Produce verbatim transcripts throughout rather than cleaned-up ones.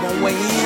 One way in,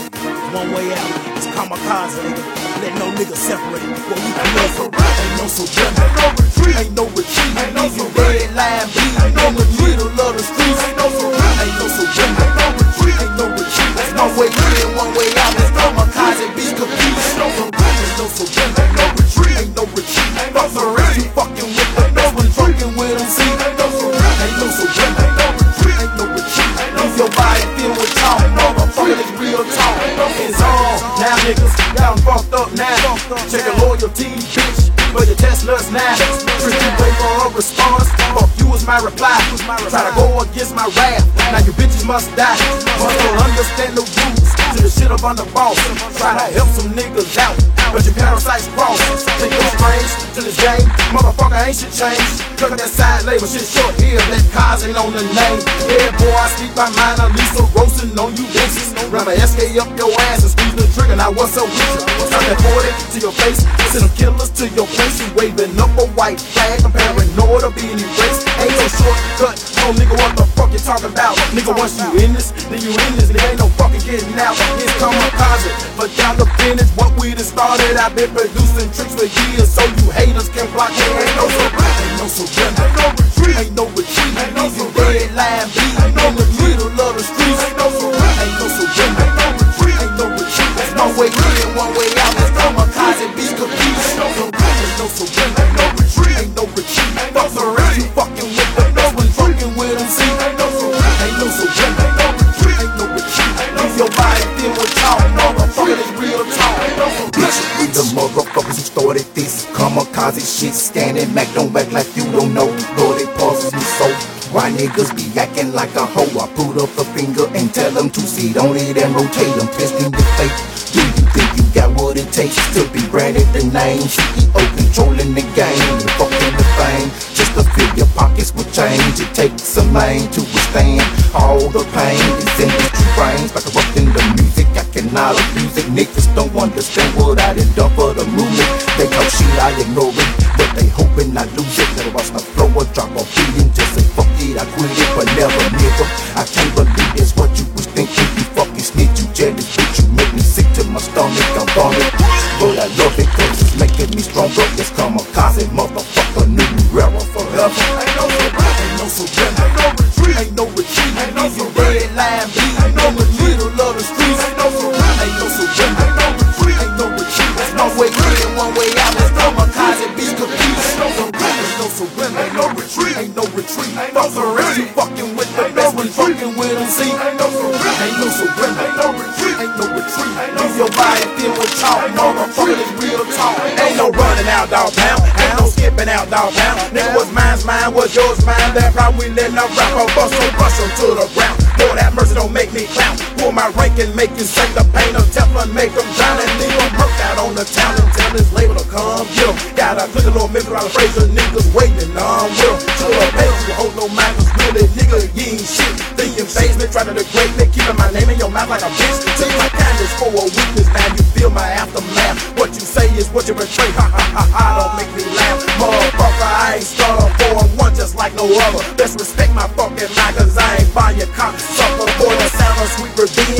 one way out. It's kamikaze, nigga. Let no nigga separate. Well, you can know so right. Ain't no surrender. Ain't no retreat. Ain't no retreat. Ain't no surrender. Red line bleeding in the middle of the streets. Ain't no surrender. Ain't no surrender. Ain't no retreat. Ain't no retreat. There's no way in, one way out. It's kamikaze, be confused. Ain't no surrender. Ain't no surrender. Ain't no retreat. Ain't no retreat. Ain't no surrender. You fucking with the best one, fucking with them. See, ain't no surrender. Ain't no surrender. Ain't no retreat. Ain't no retreat. Leave your body filled with talk. Motherfucker, it's real talk. It's on. Now niggas, y'all fucked up now. Check a loyalty, bitch, for your Teslas now. Trick you wait for a response. Fuck you is my reply. Try to go against my wrath. Now you bitches must die. Must don't understand the rules to the shit up on the boss. Try to help some niggas out, but your parasites cross. Take your strange to this game. Motherfucker ain't shit changed. Look at that side label, shit short here. That cause ain't on the name. Yeah, boy, I speak my mind. I'm Lisa roasting on you bitches. Run my S K up your ass and squeeze the trigger. Now what's up with you? Turn that forty to your face. Send them killers to your place. You waving up a white flag. I'm paranoid of being erased. Ain't no shortcut. No nigga, what the fuck you talking about? Nigga, once you in this, then you in this. Nigga, ain't no fucking getting out. It's kamikaze. But down the finish, what we done started, I've been producing tricks for years, so you haters can block it. Ain't no surrender. Ain't no surrender. Ain't no retreat. Ain't no retreat. Ain't no surrender. Red line bleeding in the middle of the streets. Ain't no surrender. Ain't no surrender. Ain't no retreat. Ain't no retreat. There's no way in, one way out. It's kamikaze, be confused. Ain't no surrender. Ain't no surrender. Ain't no retreat. Ain't no retreat. Ain't no surrender. You fucking with the best one, fucking with them. See, ain't no surrender. Ain't no surrender. Ain't no retreat. Ain't no retreat. Leave your body filled with talk. Motherfucker, it's real talk. Ain't no surrender. We the motherfuckers who started this kamikaze shit. Standing back, don't act like you don't know. Though they pauses me so. Why niggas be acting like a hoe? I put up a finger and tell them to sit on it and rotate them. Pissed in the face. Do you think you got what it takes to be branded the name? C E O controlling the game, and fucking the fame. Just to fill your pockets with change. It takes a man to withstand all the pain. It's in these brains, like corrupting the music. I cannot abuse it. Niggas don't understand what I done done for the movement. They talk shit, I ignore it, but they hoping I lose it. Never watch the flow or drop a beat and just say fuck it, I quit it, but never nigga. I can't believe it's what you was thinking. You fucking snitch, you jealous, bitch. You make me sick to my stomach, I'm vomit. But I love it cause it's making me stronger. It's kamikaze, motherfucker, new era forever. Ain't no surrender. Ain't no surrender. Ain't no retreat. Ain't no retreat. Ain't no surrender. Red line bleeding in the middle of the streets. Ain't no surrender. Ain't no surrender. Ain't no retreat. Ain't no retreat. There's no way in, one way out. It's kamikaze, be confused. Ain't no surrender. Ain't no surrender. Ain't no retreat. Ain't no retreat. Ain't no surrender. You fucking with the best one, fucking with them. See, ain't no surrender. Ain't no surrender. Ain't no retreat. Ain't no retreat. Leave your body filled with talk. Motherfucker, it's real talk. Ain't no running out, dog pound. Ain't no skipping out, dog pound. Nigga, what's mine's mine, what's yours mine. That problem we letting up rap on bust, so rush them to the ground. Lord have mercy, don't make me clown. Pull my rank and make you sing the pain of Teflon, make them drown and leave them hurt out on the town and tell this label to come get them. Gotta click a little middle, I'm afraid of niggas waiting on will. To the page, you hold no mind, cause really, nigga, you ain't shit. Then you phase me, try to degrade me, keeping my name in your mouth like a bitch. Take my kindness for a weakness, now you feel my aftermath. What you say is what you betray, ha ha ha ha, don't make me laugh. Motherfucker, I ain't starter for one just like no other. Best respect my fucking mind, cause I ain't buying your cock sucker. For the sound of sweet revenge,